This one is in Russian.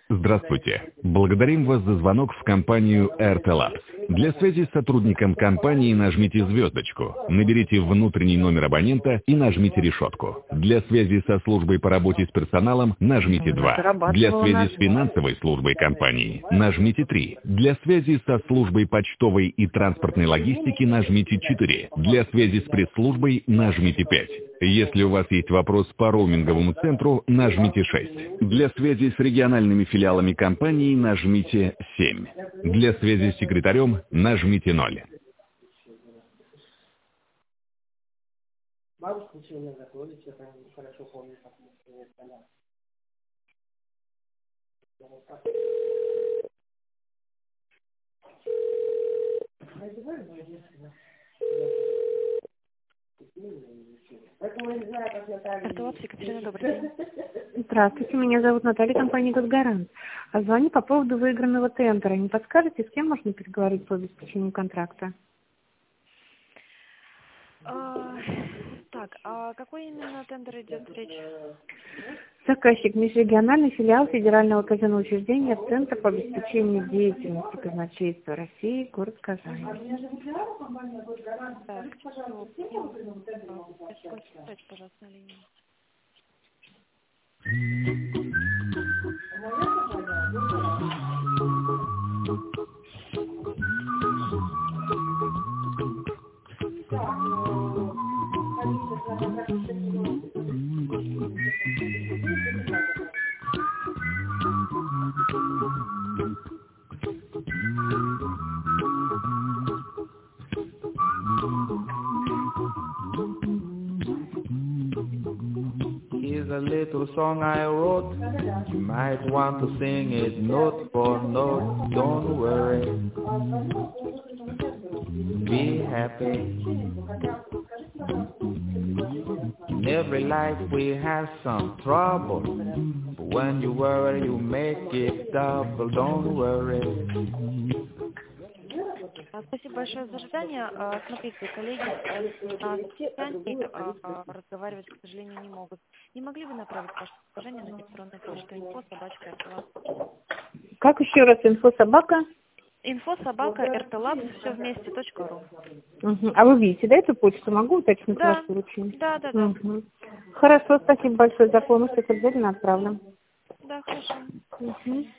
Здравствуйте. Благодарим вас за звонок в компанию RTLabs. Для связи с сотрудником компании нажмите звездочку, наберите внутренний номер абонента и нажмите решетку. Для связи со службой по работе с персоналом нажмите 2. Для связи с финансовой службой компании нажмите 3. Для связи со службой почтовой и транспортной логистики нажмите 4. Для связи с пресс-службой нажмите 5. Если у вас есть вопрос по роуминговому центру, нажмите 6. Для связи с региональными филиалами компании нажмите 7. Для связи с секретарем нажмите 0. Бабушка учила меня готовить, я прям хорошо помню, как мы стояли. RTLabs, Екатерина, добрый день. Здравствуйте, меня зовут Наталья, компания «Госгарант». Звоню по поводу выигранного тендера. Не подскажете, с кем можно переговорить по обеспечению контракта? Так, а какой именно тендер идет речь? Заказчик — межрегиональный филиал Федерального казенного учреждения «Центр по обеспечению деятельности казначейства России», город Казань. Так, пожалуйста, на линии. Here's a little song I wrote. You might want to sing it note for note. Don't worry. Be happy. In every life we have some trouble. But when you worry, you make it double. Don't worry. Спасибо большое за ожидание. Смотрите, коллеги на совещании разговаривать, к сожалению, не могут. Не могли бы направить ваше предложение на электронную почту info@rtlabs? Как еще раз? Info-собака? info@rtlabs, все вместе, .ру. А вы видите, да, эту почту? Могу уточнить Да. ваше поручение? Да. Хорошо, спасибо большое за помощь. Это обязательно отправлю. Да, хорошо.